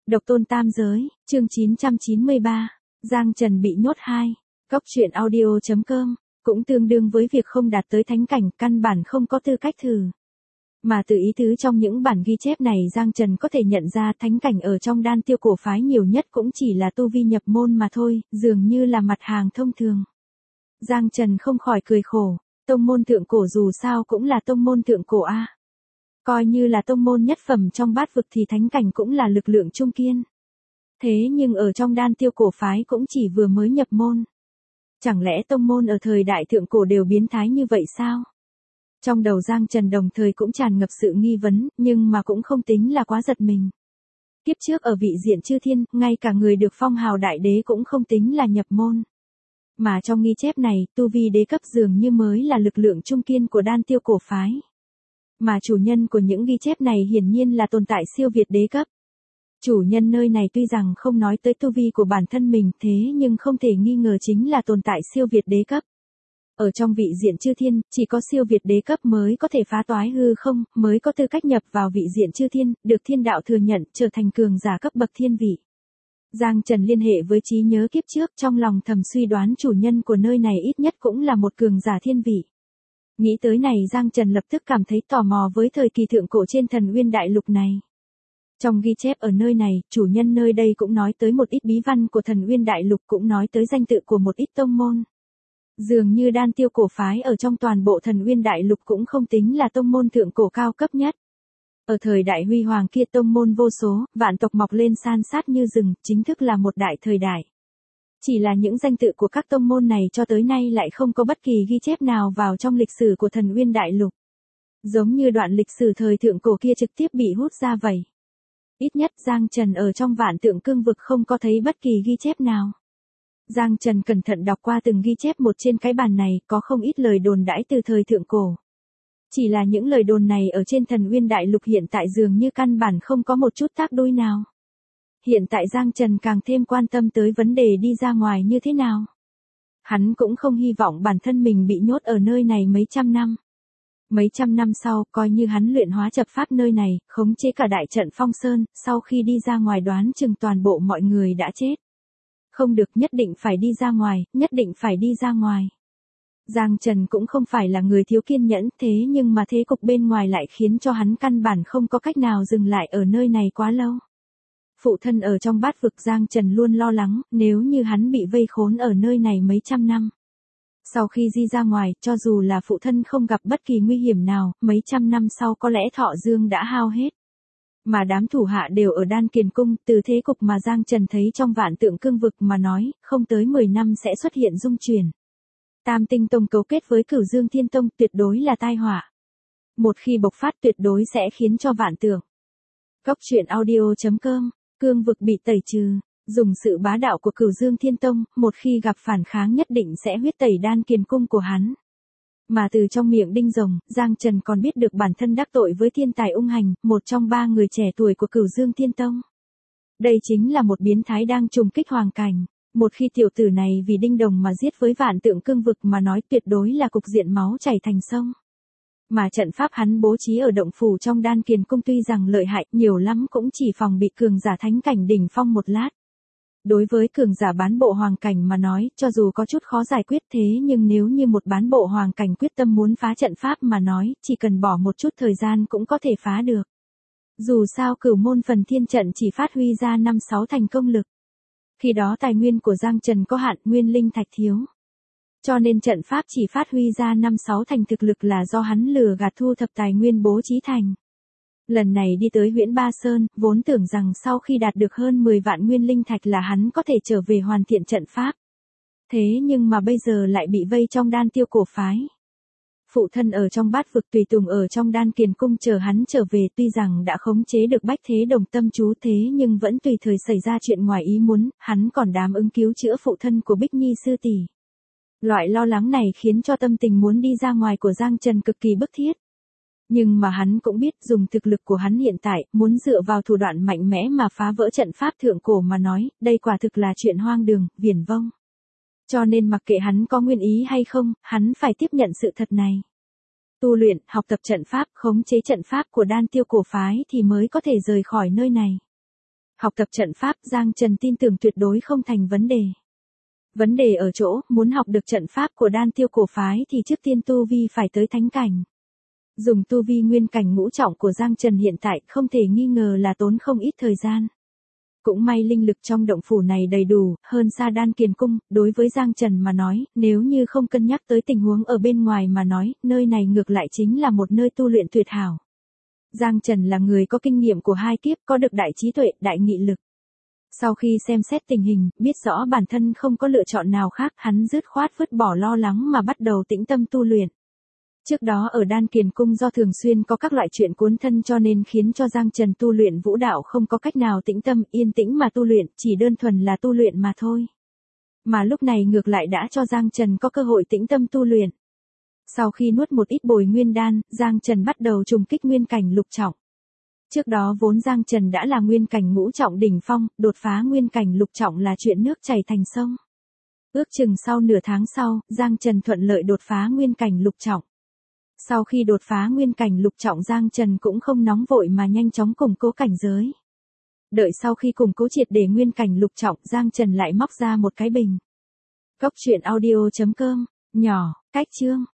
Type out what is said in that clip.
Độc tôn tam giới, chương 993, Giang Trần bị nhốt 2, Cóc truyện audio.com, cũng tương đương với việc không đạt tới thánh cảnh, căn bản không có tư cách thử. Mà từ ý tứ trong những bản ghi chép này Giang Trần có thể nhận ra thánh cảnh ở trong đan tiêu cổ phái nhiều nhất cũng chỉ là tu vi nhập môn mà thôi, dường như là mặt hàng thông thường. Giang Trần không khỏi cười khổ, tông môn thượng cổ dù sao cũng là tông môn thượng cổ a. Coi như là tông môn nhất phẩm trong bát vực thì thánh cảnh cũng là lực lượng trung kiên. Thế nhưng ở trong đan tiêu cổ phái cũng chỉ vừa mới nhập môn. Chẳng lẽ tông môn ở thời đại thượng cổ đều biến thái như vậy sao? Trong đầu Giang Trần đồng thời cũng tràn ngập sự nghi vấn, nhưng mà cũng không tính là quá giật mình. Kiếp trước ở vị diện chư thiên, ngay cả người được phong hào đại đế cũng không tính là nhập môn. Mà trong ghi chép này, tu vi đế cấp dường như mới là lực lượng trung kiên của đan tiêu cổ phái. Mà chủ nhân của những ghi chép này hiển nhiên là tồn tại siêu việt đế cấp. Chủ nhân nơi này tuy rằng không nói tới tu vi của bản thân mình thế nhưng không thể nghi ngờ chính là tồn tại siêu việt đế cấp. Ở trong vị diện chư thiên, chỉ có siêu việt đế cấp mới có thể phá toái hư không, mới có tư cách nhập vào vị diện chư thiên, được thiên đạo thừa nhận, trở thành cường giả cấp bậc thiên vị. Giang Trần liên hệ với trí nhớ kiếp trước, trong lòng thầm suy đoán chủ nhân của nơi này ít nhất cũng là một cường giả thiên vị. Nghĩ tới này Giang Trần lập tức cảm thấy tò mò với thời kỳ thượng cổ trên Thần Uyên Đại Lục này. Trong ghi chép ở nơi này, chủ nhân nơi đây cũng nói tới một ít bí văn của Thần Uyên Đại Lục, cũng nói tới danh tự của một ít tông môn. Dường như đan tiêu cổ phái ở trong toàn bộ Thần Uyên Đại Lục cũng không tính là tông môn thượng cổ cao cấp nhất. Ở thời đại huy hoàng kia tông môn vô số, vạn tộc mọc lên san sát như rừng, chính thức là một đại thời đại. Chỉ là những danh tự của các tông môn này cho tới nay lại không có bất kỳ ghi chép nào vào trong lịch sử của Thần Uyên Đại Lục. Giống như đoạn lịch sử thời thượng cổ kia trực tiếp bị hút ra vậy. Ít nhất Giang Trần ở trong Vạn Tượng Cương Vực không có thấy bất kỳ ghi chép nào. Giang Trần cẩn thận đọc qua từng ghi chép một trên cái bàn này, có không ít lời đồn đãi từ thời thượng cổ. Chỉ là những lời đồn này ở trên Thần Uyên Đại Lục hiện tại dường như căn bản không có một chút tác đôi nào. Hiện tại Giang Trần càng thêm quan tâm tới vấn đề đi ra ngoài như thế nào. Hắn cũng không hy vọng bản thân mình bị nhốt ở nơi này mấy trăm năm. Mấy trăm năm sau, coi như hắn luyện hóa chập pháp nơi này, khống chế cả đại trận Phong Sơn, sau khi đi ra ngoài đoán chừng toàn bộ mọi người đã chết. Không được, nhất định phải đi ra ngoài, nhất định phải đi ra ngoài. Giang Trần cũng không phải là người thiếu kiên nhẫn, thế nhưng mà thế cục bên ngoài lại khiến cho hắn căn bản không có cách nào dừng lại ở nơi này quá lâu. Phụ thân ở trong bát vực Giang Trần luôn lo lắng, nếu như hắn bị vây khốn ở nơi này mấy trăm năm. Sau khi đi ra ngoài, cho dù là phụ thân không gặp bất kỳ nguy hiểm nào, mấy trăm năm sau có lẽ thọ dương đã hao hết. Mà đám thủ hạ đều ở Đan Kiền Cung, từ thế cục mà Giang Trần thấy trong Vạn Tượng Cương Vực mà nói, không tới 10 năm sẽ xuất hiện dung chuyển. Tam Tinh Tông cấu kết với Cửu Dương Thiên Tông tuyệt đối là tai họa. Một khi bộc phát tuyệt đối sẽ khiến cho Vạn Tượng. Cóc truyện audio.com, Cương Vực bị tẩy trừ, dùng sự bá đạo của Cửu Dương Thiên Tông, một khi gặp phản kháng nhất định sẽ huyết tẩy Đan Kiền Cung của hắn. Mà từ trong miệng Đinh Rồng, Giang Trần còn biết được bản thân đắc tội với thiên tài ung hành, một trong 3 người trẻ tuổi của Cửu Dương Thiên Tông. Đây chính là một biến thái đang trùng kích hoàng cảnh. Một khi tiểu tử này vì Đinh Đồng mà giết với Vạn Tượng Cương Vực mà nói tuyệt đối là cục diện máu chảy thành sông. Mà trận pháp hắn bố trí ở động phủ trong Đan Kiền Cung tuy rằng lợi hại nhiều lắm cũng chỉ phòng bị cường giả thánh cảnh đỉnh phong một lát. Đối với cường giả bán bộ hoàng cảnh mà nói, cho dù có chút khó giải quyết thế nhưng nếu như một bán bộ hoàng cảnh quyết tâm muốn phá trận pháp mà nói, chỉ cần bỏ một chút thời gian cũng có thể phá được. Dù sao Cửu Môn Phần Thiên trận chỉ phát huy ra 5-6 thành công lực. Khi đó tài nguyên của Giang Trần có hạn, nguyên linh thạch thiếu. Cho nên trận pháp chỉ phát huy ra 5-6 thành thực lực là do hắn lừa gạt thu thập tài nguyên bố trí thành. Lần này đi tới Huyễn Ba Sơn, vốn tưởng rằng sau khi đạt được hơn 10 vạn nguyên linh thạch là hắn có thể trở về hoàn thiện trận pháp. Thế nhưng mà bây giờ lại bị vây trong đan tiêu cổ phái. Phụ thân ở trong bát vực tùy tùng ở trong Đan Kiền Cung chờ hắn trở về, tuy rằng đã khống chế được Bách Thế Đồng tâm chú thế nhưng vẫn tùy thời xảy ra chuyện ngoài ý muốn, hắn còn đáp ứng cứu chữa phụ thân của Bích Nhi sư tỷ. Loại lo lắng này khiến cho tâm tình muốn đi ra ngoài của Giang Trần cực kỳ bức thiết. Nhưng mà hắn cũng biết dùng thực lực của hắn hiện tại, muốn dựa vào thủ đoạn mạnh mẽ mà phá vỡ trận pháp thượng cổ mà nói, đây quả thực là chuyện hoang đường, viển vông. Cho nên mặc kệ hắn có nguyên ý hay không, hắn phải tiếp nhận sự thật này. Tu luyện, học tập trận pháp, khống chế trận pháp của đan tiêu cổ phái thì mới có thể rời khỏi nơi này. Học tập trận pháp, Giang Trần tin tưởng tuyệt đối không thành vấn đề. Vấn đề ở chỗ, muốn học được trận pháp của đan tiêu cổ phái thì trước tiên tu vi phải tới thánh cảnh. Dùng tu vi nguyên cảnh ngũ trọng của Giang Trần hiện tại không thể nghi ngờ là tốn không ít thời gian. Cũng may linh lực trong động phủ này đầy đủ, hơn xa đan kiền cung, đối với Giang Trần mà nói, nếu như không cân nhắc tới tình huống ở bên ngoài mà nói, nơi này ngược lại chính là một nơi tu luyện tuyệt hảo. Giang Trần là người có kinh nghiệm của hai kiếp, có được đại trí tuệ, đại nghị lực. Sau khi xem xét tình hình, biết rõ bản thân không có lựa chọn nào khác, hắn dứt khoát vứt bỏ lo lắng mà bắt đầu tĩnh tâm tu luyện. Trước đó ở đan kiền cung do thường xuyên có các loại chuyện cuốn thân cho nên khiến cho Giang Trần tu luyện vũ đạo không có cách nào tĩnh tâm yên tĩnh mà tu luyện, chỉ đơn thuần là tu luyện mà thôi. Mà lúc này ngược lại đã cho Giang Trần có cơ hội tĩnh tâm tu luyện. Sau khi nuốt một ít bồi nguyên đan, Giang Trần bắt đầu trùng kích nguyên cảnh lục trọng. Trước đó vốn Giang Trần đã là nguyên cảnh ngũ trọng đỉnh phong, đột phá nguyên cảnh lục trọng là chuyện nước chảy thành sông. Ước chừng sau nửa tháng sau, Giang Trần thuận lợi đột phá nguyên cảnh lục trọng. Sau khi đột phá nguyên cảnh lục trọng, Giang Trần cũng không nóng vội mà nhanh chóng củng cố cảnh giới. Đợi sau khi củng cố triệt để nguyên cảnh lục trọng, Giang Trần lại móc ra một cái bình. Cốc truyện audio.com, nhỏ, cách chương.